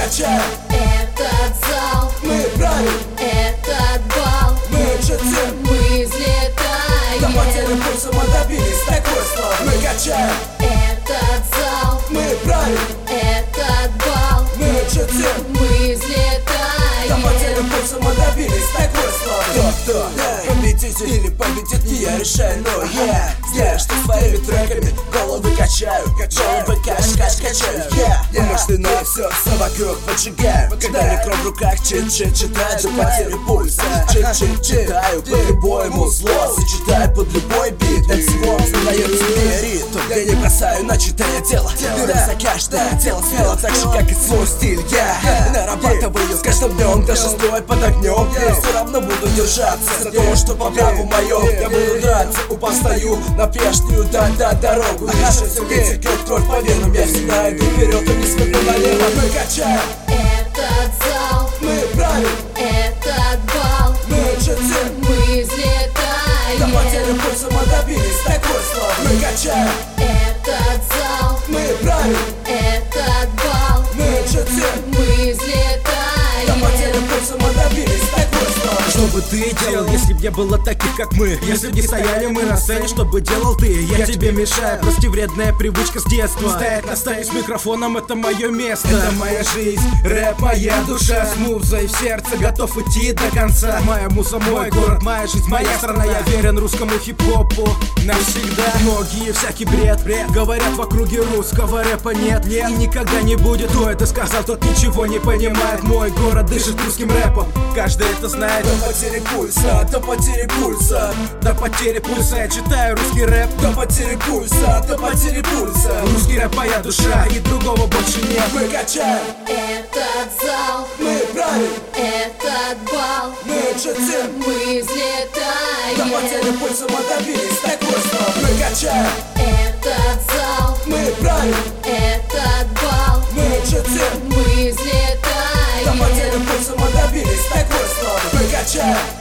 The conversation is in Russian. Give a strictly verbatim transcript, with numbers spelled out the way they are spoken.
качаем этот зал, мы правим этот бал, мы летим, мы взлетаем. до потери пульса мы добились такой славы. Мы качаем Этот зал, мы правим этот бал, мы летим, мы взлетаем. до потери пульса мы добились такой славы. Кто-кто, победитель или победит не я решаю, но я знаю, что своими треками головы качаю, головы каш, каш, качаю. Я умышленное все, все вокруг поджигаю. Когда микро в руках, чит-чит читаю до потери пульса. Чит-чит читаю под любой музло, сочетаю под любой бит. Эксплор задает себе ритм, я не бросаю начатое дело. Беру за каждое дело смело, так же как и свой стиль. Я нарабатываю с каждым днем, даже стоя под огнем. Я все равно буду держаться за то, что по праву моем. Я буду драться, упав стою на прежнюю да-да дорогу. Лишь все текет кровь по венам, я всегда иду вперед и не смотрю налево. Мы качаем Этот зал, мы правим этот бал, мы летим, мы взлетаем. до потери пульса мы добились такой славы. Мы качаем Этот зал, мы правим этот бал, мы летим, мы взлетаем. до потери пульса мы добились такой славы. Что бы ты делал, если б не было таких, как мы? Если б не стояли мы на сцене, что бы делал ты? Я тебе мешаю, прости, вредная привычка с детства. Стоять на сцене с микрофоном — это мое место. Это моя жизнь, рэп, моя душа. С музой в сердце готов идти до конца. Моя муза, мой город, моя жизнь, моя страна. Я верен русскому хип-хопу навсегда. Многие всякий бред, бред говорят в округе русского рэпа нет, нет. И никогда не будет. Кто это сказал, тот ничего не понимает. Мой город дышит русским рэпом, каждый это знает. До потери пульса, до потери пульса, До потери пульса я читаю русский рэп. до потери пульса, до потери пульса. Русский рэп моя душа, и другого больше нет. Мы качаем Этот зал, мы правим этот бал, мы летим, мы до взлетаем. потери пульса мы добились такой славы. Мы качаем Этот зал, мы правим этот бал, мы летим, мы до взлетаем. потери пульса мы добились такой славы. Мы качаем